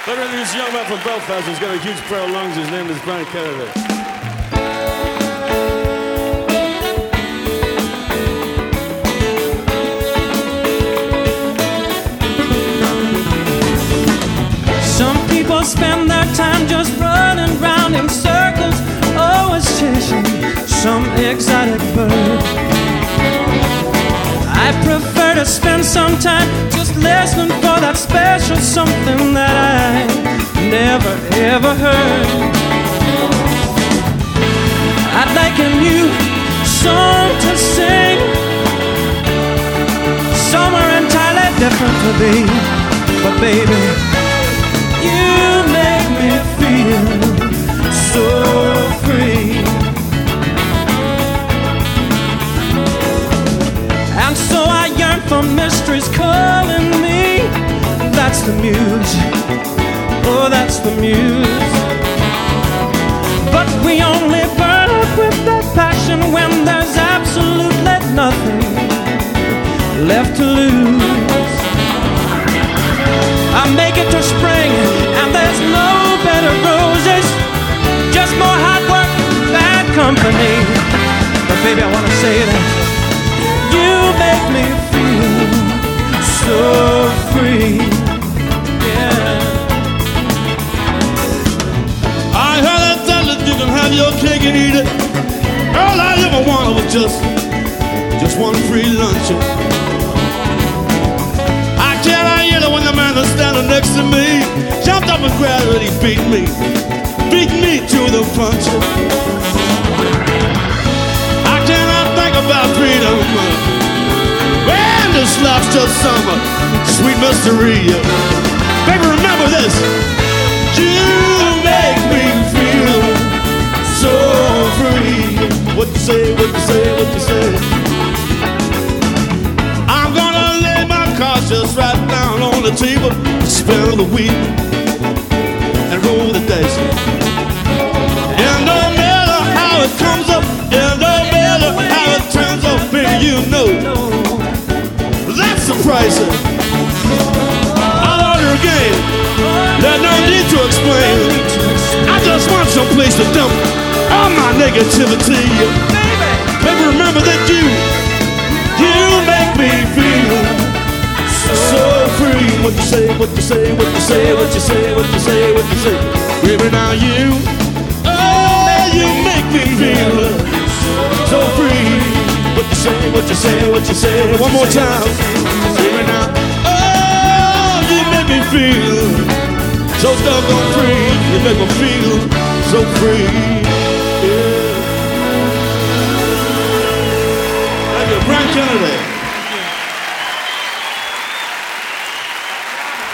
Look at this young man from Belfast who's got a huge pair of lungs. His name is Brian Kennedy. Some people spend their time just running round in circles, always chasing some exotic bird. I prefer to spend some time just listening for that special something that I never ever heard. I'd like a new song to sing, somewhere entirely different to be, but baby, you make me feel so free. And so I yearn for mysteries calling me. That's the muse, oh that's the muse. But we only burn up with that passion when there's absolutely nothing left to lose. I make it to spring and there's no better roses, just more hard work, bad company. But baby, I wanna say that you make me feel so free, yeah. I heard that you can have your cake and eat it. All I ever wanted was just one free lunch. I cannot hear it when the man that's standing next to me jumped up and grabbed it, he beat me to the punch. I cannot think about freedom when this life's just summer, sweet mystery. Baby, remember this. You make me feel so free. What you say, what you say, what you say. I'm gonna lay my cards just right down on the table, spell the wheel and roll the dice. And no matter how it comes up, and no matter how it turns up, baby, you know that's the price. I'll order again. There's no need to explain. I just want some place to dump all my negativity. Baby, remember that you make me feel so free. What you say, what you say, what you say, what you say, what you say, what you say. Baby, now you make me feel so free. What you say, what you say, what you say. One more time. Baby, now, oh, you make me feel so doggone free. You make me feel so free.